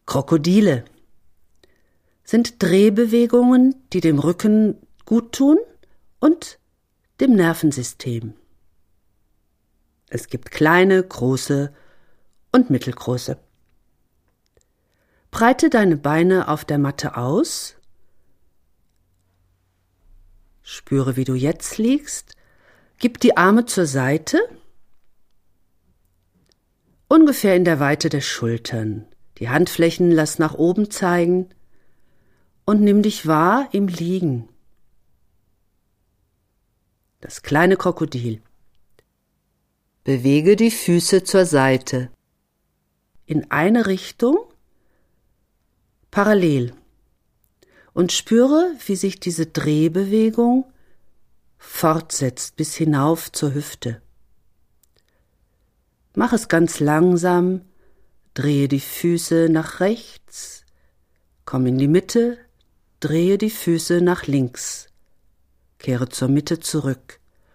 Krokodile sind Drehbewegungen, die dem Rücken gut tun und dem Nervensystem. Es gibt kleine, große und mittelgroße. Breite deine Beine auf der Matte aus. Spüre, wie du jetzt liegst. Gib die Arme zur Seite, ungefähr in der Weite der Schultern. Die Handflächen lass nach oben zeigen und nimm dich wahr im Liegen. Das kleine Krokodil. Bewege die Füße zur Seite. In eine Richtung, parallel. Und spüre, wie sich diese Drehbewegung fortsetzt bis hinauf zur Hüfte. Mach es ganz langsam, drehe die Füße nach rechts, komm in die Mitte, drehe die Füße nach links, kehre zur Mitte zurück.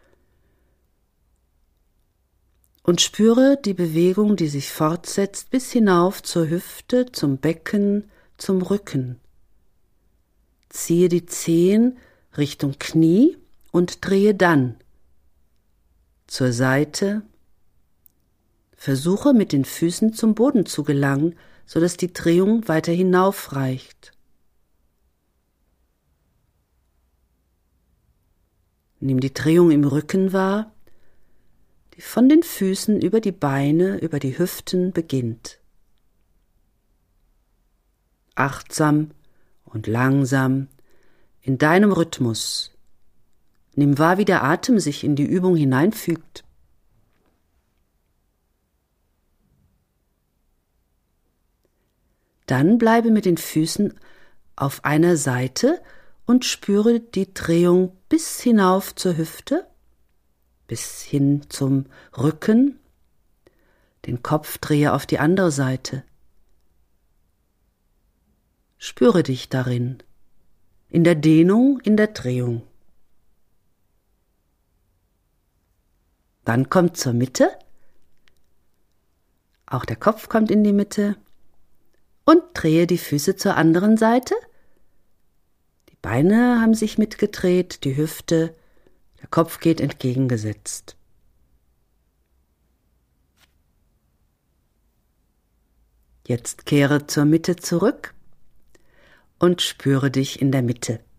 Und spüre die Bewegung, die sich fortsetzt bis hinauf zur Hüfte, zum Becken, zum Rücken. Ziehe die Zehen Richtung Knie und drehe dann zur Seite. Versuche mit den Füßen zum Boden zu gelangen, sodass die Drehung weiter hinauf reicht. Nimm die Drehung im Rücken wahr, die von den Füßen über die Beine, über die Hüften beginnt. Achtsam und langsam, in deinem Rhythmus. Nimm wahr, wie der Atem sich in die Übung hineinfügt. Dann bleibe mit den Füßen auf einer Seite und spüre die Drehung bis hinauf zur Hüfte, bis hin zum Rücken. Den Kopf drehe auf die andere Seite. Spüre dich darin, in der Dehnung, in der Drehung. Dann kommt zur Mitte. Auch der Kopf kommt in die Mitte. Und drehe die Füße zur anderen Seite. Die Beine haben sich mitgedreht, die Hüfte, der Kopf geht entgegengesetzt. Jetzt kehre zur Mitte zurück und spüre dich in der Mitte.